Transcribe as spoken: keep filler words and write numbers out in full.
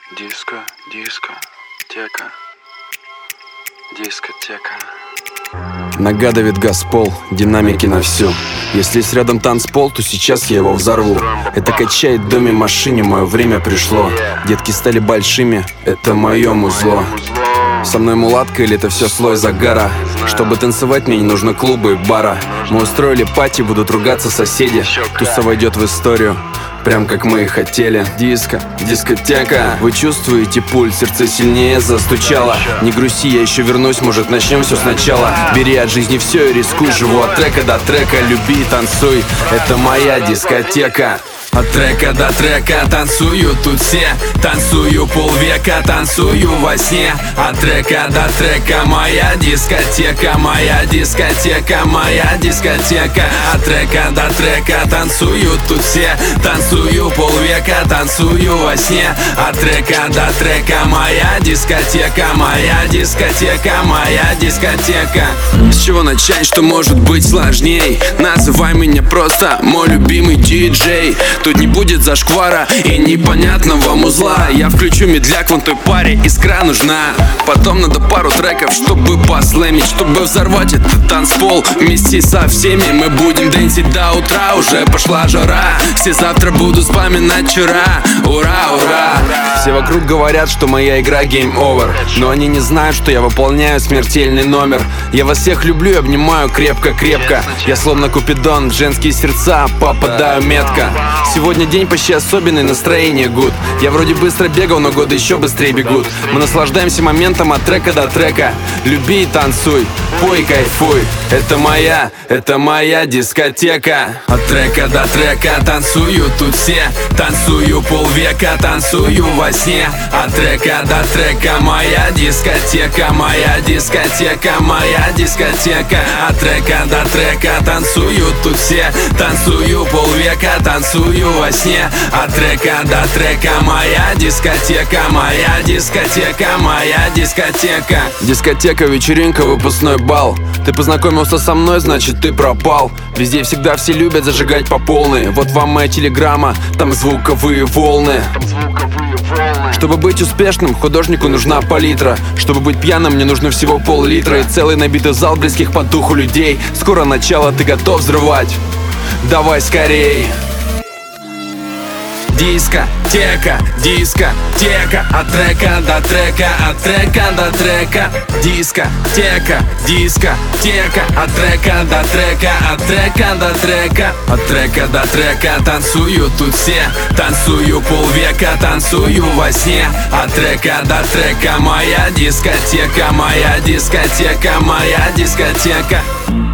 Диско, диско, тека, дискотека. Нога давит газпол, динамики на всю. Если есть рядом танцпол, то сейчас я его взорву. Это качает в доме, машине, мое время пришло. Детки стали большими, это мое музло. Со мной мулатка или это все слой загара? Чтобы танцевать, мне не нужно клуба и бара. Мы устроили пати, будут ругаться соседи. Туса войдет в историю, прям как мы и хотели. Диско, дискотека. Вы чувствуете пульс, сердце сильнее застучало. Не грусти, я еще вернусь, может начнем все сначала. Бери от жизни все и рискуй, живу от трека до трека. Люби и танцуй, это моя дискотека. От трека до трека танцую тут все. Танцую полвека, танцую во сне. От трека до трека моя дискотека. Моя дискотека, моя дискотека. От трека до трека танцую тут все. Танцую полвека, танцую во сне. От трека до трека моя дискотека. Моя дискотека, моя дискотека. С чего начать, что может быть сложней? Называй меня просто мой любимый диджей. Тут не будет зашквара и непонятного музла. Я включу медляк вон той паре, искра нужна. Потом надо пару треков, чтобы послэмить, чтобы взорвать этот танцпол. Вместе со всеми мы будем дэнсить до утра. Уже пошла жара, все завтра будут вспоминать вчера. Ура, ура! Все вокруг говорят, что моя игра game over, но они не знают, что я выполняю смертельный номер. Я вас всех люблю и обнимаю крепко-крепко. Я словно Купидон, в женские сердца попадаю метко. Сегодня день почти особенный, настроение гуд. Я вроде быстро бегал, но годы еще быстрее бегут. Мы наслаждаемся моментом от трека до трека. Люби и танцуй, пой и кайфуй. Это моя, это моя дискотека. От трека до трека танцую тут все. Танцую полвека, танцую во сне. От трека до трека моя дискотека. Моя дискотека, моя дискотека. От трека до трека танцую тут все. Танцую полвека, танцую во сне. От трека до трека моя дискотека. Моя дискотека, моя дискотека. Дискотека, вечеринка, выпускной бал. Ты познакомился со мной, значит ты пропал. Везде всегда все любят зажигать по полной. Вот вам моя телеграмма, там звуковые волны. Чтобы быть успешным, художнику нужна палитра. Чтобы быть пьяным, мне нужно всего пол-литра. И целый набитый зал близких по духу людей. Скоро начало, ты готов взрывать? Давай скорей. Диско, тека, диско, тека. От трека до трека, от трека до трека. Диско, тека, диско, тека. От трека до трека, от трека до трека. От трека до трека танцую тут все. Танцую полвека, танцую во сне. От трека до трека моя дискотека. Моя дискотека, моя дискотека.